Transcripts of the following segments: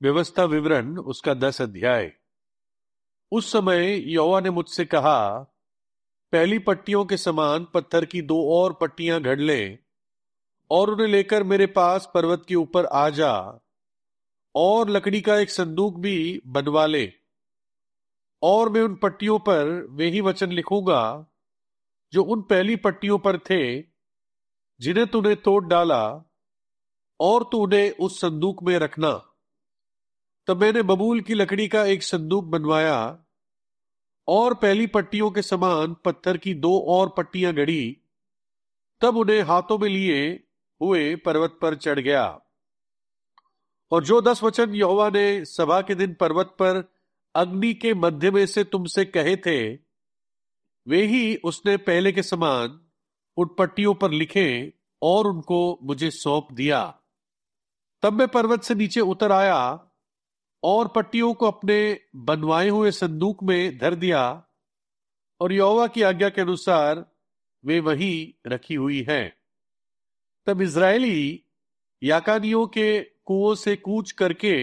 व्यवस्था विवरण उसका 10 अध्याय। उस समय यहोवा ने मुझसे कहा, पहली पट्टियों के समान पत्थर की 2 और पट्टियां घड़ ले और उन्हें लेकर मेरे पास पर्वत के ऊपर आ जा और लकड़ी का एक संदूक भी बनवा ले। और मैं उन पट्टियों पर वे ही वचन लिखूंगा जो उन पहली पट्टियों पर थे जिन्हें तूने तोड़ डाला, और तू उन्हें उस संदूक में रखना। तब मैंने बबूल की लकड़ी का एक संदूक बनवाया और पहली पट्टियों के समान पत्थर की 2 और पट्टियां गढ़ी। तब उन्हें हाथों में लिए हुए पर्वत पर चढ़ गया। और जो 10 वचन यहोवा ने सभा के दिन पर्वत पर अग्नि के मध्य में से तुमसे कहे थे, वे ही उसने पहले के समान उन पट्टियों पर लिखे और उनको मुझे सौंप दिया। तब मैं पर्वत से नीचे उतर आया और पट्टियों को अपने बनवाए हुए संदूक में धर दिया, और यहोवा की आज्ञा के अनुसार वे वहीं रखी हुई हैं। तब इजरायली याकानियों के कुओं से कूच करके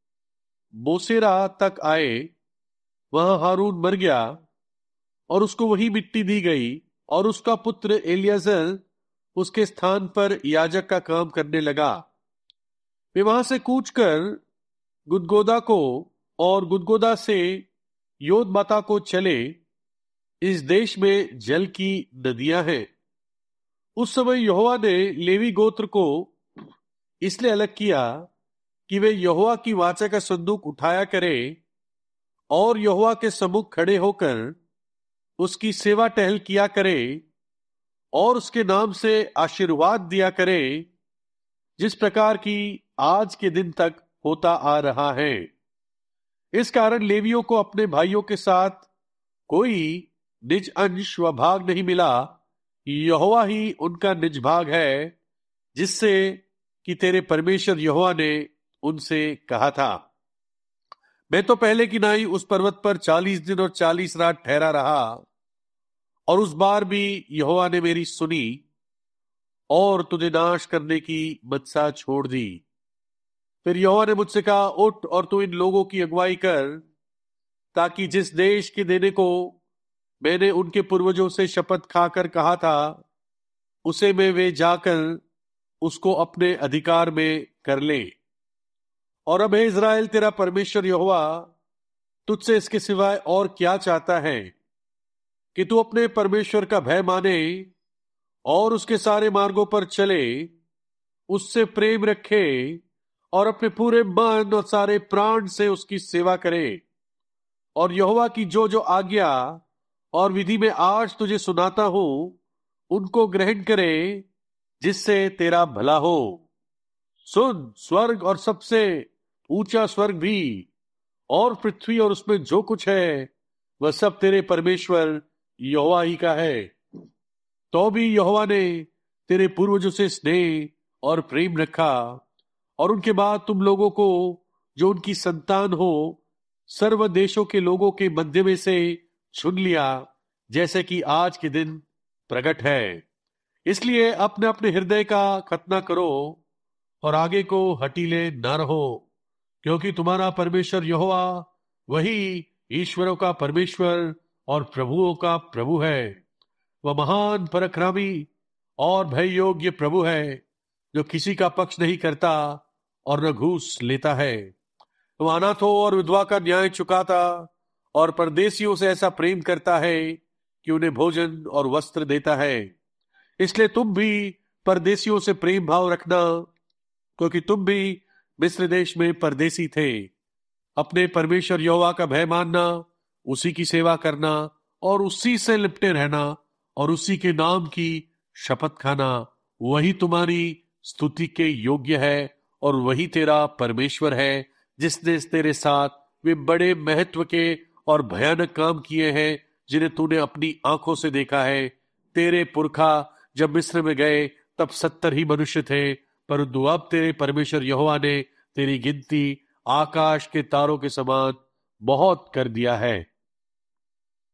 मोसेरा तक आए। वहां हारून मर गया और उसको वही मिट्टी दी गई, और उसका पुत्र एलियाजर उसके स्थान पर याजक का काम करने लगा। वे वहां से कूच कर गुदगोदा को और गुदगोदा से योदबाता को चले। इस देश में जल की नदियां हैं। उस समय यहोवा ने लेवी गोत्र को इसलिए अलग किया कि वे यहोवा की वाचा का संदूक उठाया करें और यहोवा के सम्मुख खड़े होकर उसकी सेवा टहल किया करें और उसके नाम से आशीर्वाद दिया करें, जिस प्रकार की आज के दिन तक होता आ रहा है। इस कारण लेवियों को अपने भाइयों के साथ कोई निज अंश व भाग नहीं मिला। यहोवा ही उनका निज भाग है, जिससे कि तेरे परमेश्वर यहोवा ने उनसे कहा था। मैं तो पहले की नाई उस पर्वत पर 40 दिन और 40 रात ठहरा रहा, और उस बार भी यहोवा ने मेरी सुनी और तुझे नाश करने की मनसा छोड़ दी। फिर यहोवा ने मुझसे कहा, उठ और तू इन लोगों की अगुवाई कर, ताकि जिस देश के देने को मैंने उनके पूर्वजों से शपथ खाकर कहा था, उसे में वे जाकर उसको अपने अधिकार में कर ले। और अब हे इज़राइल, तेरा परमेश्वर यहोवा तुझसे इसके सिवाय और क्या चाहता है कि तू अपने परमेश्वर का भय माने और उसके सारे मार्गों पर चले, उससे प्रेम रखे और अपने पूरे मन और सारे प्राण से उसकी सेवा करे, और यहोवा की जो जो आज्ञा और विधि में आज तुझे सुनाता हूं उनको ग्रहण करे, जिससे तेरा भला हो। सुन, स्वर्ग और सबसे ऊंचा स्वर्ग भी और पृथ्वी और उसमें जो कुछ है वह सब तेरे परमेश्वर यहोवा ही का है। तो भी यहोवा ने तेरे पूर्वजों से स्नेह और प्रेम रखा, और उनके बाद तुम लोगों को जो उनकी संतान हो सर्व देशों के लोगों के मध्य में से चुन लिया, जैसे कि आज के दिन प्रकट है। इसलिए अपने अपने हृदय का खतना करो और आगे को हठीले न रहो, क्योंकि तुम्हारा परमेश्वर यहोवा वही ईश्वरों का परमेश्वर और प्रभुओं का प्रभु है। वह महान पराक्रमी और भय योग्य प्रभु है, जो किसी का पक्ष नहीं करता और न घूस लेता है। वह अनाथों और विधवा का न्याय चुकाता और परदेशियों से ऐसा प्रेम करता है कि उन्हें भोजन और वस्त्र देता है। इसलिए तुम भी परदेशियों से प्रेम भाव रखना, क्योंकि तुम भी मिस्र देश में परदेसी थे। अपने परमेश्वर यहोवा का भय मानना, उसी की सेवा करना और उसी से लिपटे रहना और उसी के नाम की शपथ खाना, वही तुम्हारी स्तुति के योग्य है और वही तेरा परमेश्वर है, जिसने तेरे साथ वे बड़े महत्व के और भयानक काम किए हैं जिन्हें तूने अपनी आंखों से देखा है। तेरे पुरखा जब मिस्र में गए तब 70 ही मनुष्य थे, परंतु अब तेरे परमेश्वर यहोवा ने तेरी गिनती आकाश के तारों के समान बहुत कर दिया है।